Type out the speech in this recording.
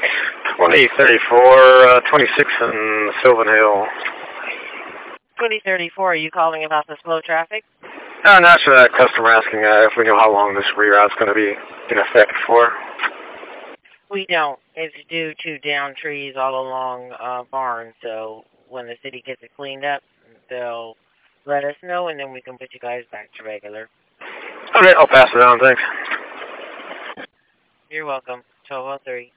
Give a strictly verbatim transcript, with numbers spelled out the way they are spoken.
twenty thirty-four, uh, twenty-six in Sylvan Hill. twenty thirty-four, are you calling about the slow traffic? Uh, not sure that customer asking uh, if we know how long this reroute's going to be in effect for. We don't. It's due to down trees all along uh, Barnes, so when the city gets it cleaned up, they'll let us know, and then we can put you guys back to regular. Okay, I'll pass it on, thanks. You're welcome. twelve oh three.